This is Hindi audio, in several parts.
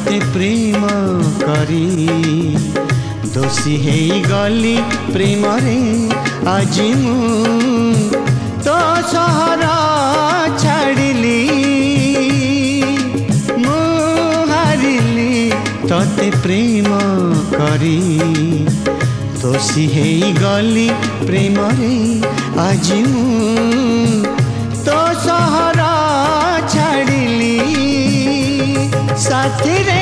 तोते प्रेम करी दोषी है गली प्रेम रे आज मु तो सहर छाड़िली मु हारिली तोते प्रेम करी दोषी है गली प्रेम रे आज मु तो सहर छाड़िली साथी रे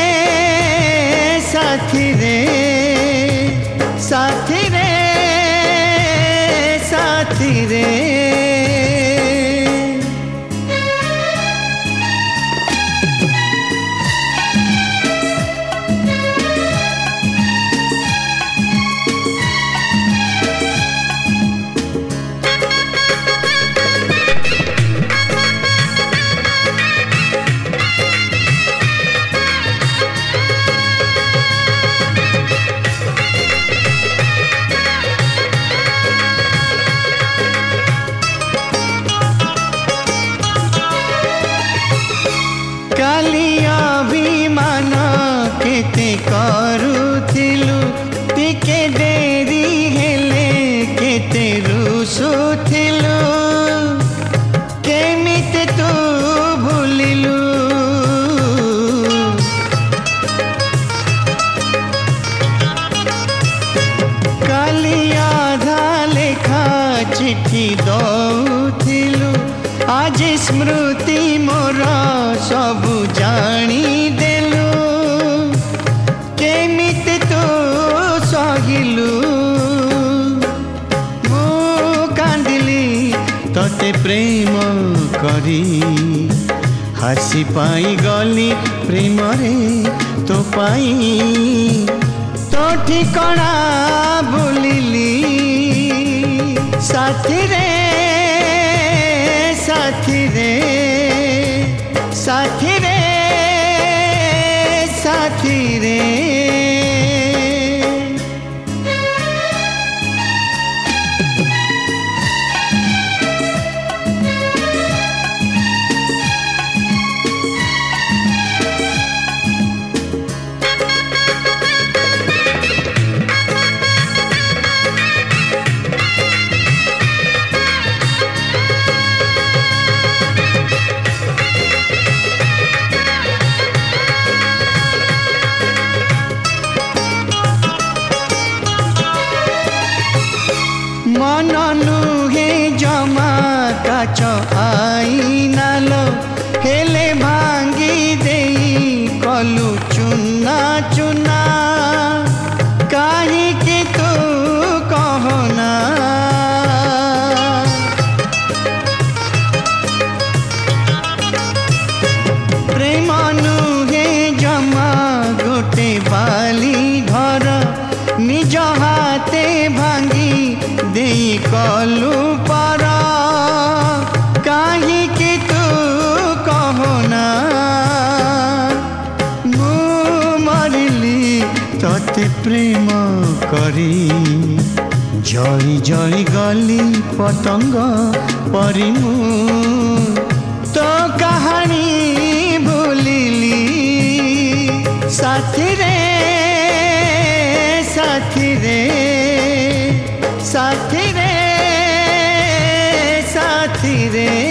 साथी रे साथी रे साथी रे कालिया विमान केते करुथिलु टिके देरी हेले केते रुसुथिलु केमिते तू भूलिलु कालिया धा लेखा चिट्ठी दौथिलु आज स्मृति मोर सबु जानी देलु केमिते तो सहिलु मु कांदिली तोते प्रेम करी हसी पाई गली प्रेम रे तो पाई तो ठिकाना भूलिली साथी रे साथी रे साथी रे साथी रे मन नुहे जमा काच आईनालो हेले भांगी देई कलु चुना चुना काहे के तू कहना प्रेम नुहे जमा गोटे बाली घर निज हाथे भांगी देई कलु पर काहे के तू कहना मु मरिली तोते प्रेम करी जली जली गली पतंग परी मु तो कहानी भूलिली साथी रे साथी रे साथी रे साथी रे।